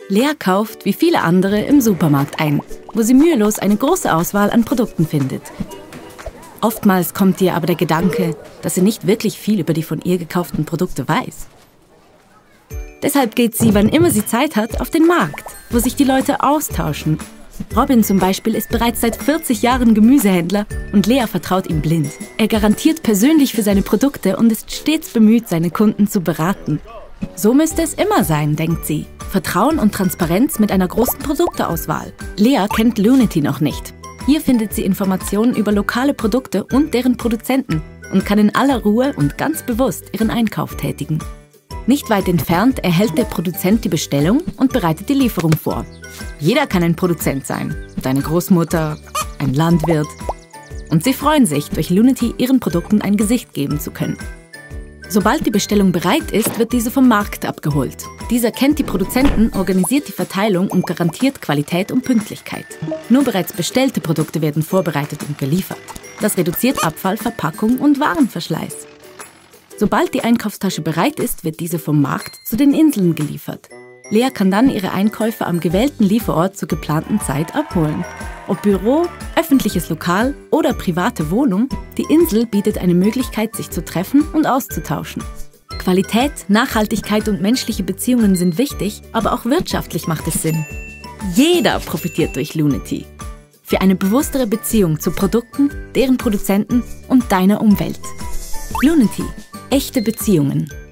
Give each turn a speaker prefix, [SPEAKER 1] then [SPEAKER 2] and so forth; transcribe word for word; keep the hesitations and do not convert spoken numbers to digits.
[SPEAKER 1] Lea kauft, wie viele andere, im Supermarkt ein, wo sie mühelos eine große Auswahl an Produkten findet. Oftmals kommt ihr aber der Gedanke, dass sie nicht wirklich viel über die von ihr gekauften Produkte weiß. Deshalb geht sie, wann immer sie Zeit hat, auf den Markt, wo sich die Leute austauschen. Robin zum Beispiel ist bereits seit vierzig Jahren Gemüsehändler und Lea vertraut ihm blind. Er garantiert persönlich für seine Produkte und ist stets bemüht, seine Kunden zu beraten. So müsste es immer sein, denkt sie. Vertrauen und Transparenz mit einer großen Produkteauswahl. Lea kennt Lunity noch nicht. Hier findet sie Informationen über lokale Produkte und deren Produzenten und kann in aller Ruhe und ganz bewusst ihren Einkauf tätigen. Nicht weit entfernt erhält der Produzent die Bestellung und bereitet die Lieferung vor. Jeder kann ein Produzent sein. Deine Großmutter, ein Landwirt. Und sie freuen sich, durch Lunity ihren Produkten ein Gesicht geben zu können. Sobald die Bestellung bereit ist, wird diese vom Markt abgeholt. Dieser kennt die Produzenten, organisiert die Verteilung und garantiert Qualität und Pünktlichkeit. Nur bereits bestellte Produkte werden vorbereitet und geliefert. Das reduziert Abfall, Verpackung und Warenverschleiß. Sobald die Einkaufstasche bereit ist, wird diese vom Markt zu den Inseln geliefert. Lea kann dann ihre Einkäufe am gewählten Lieferort zur geplanten Zeit abholen. Ob Büro, öffentliches Lokal oder private Wohnung, die Insel bietet eine Möglichkeit, sich zu treffen und auszutauschen. Qualität, Nachhaltigkeit und menschliche Beziehungen sind wichtig, aber auch wirtschaftlich macht es Sinn. Jeder profitiert durch Lunity. Für eine bewusstere Beziehung zu Produkten, deren Produzenten und deiner Umwelt. Lunity. Echte Beziehungen.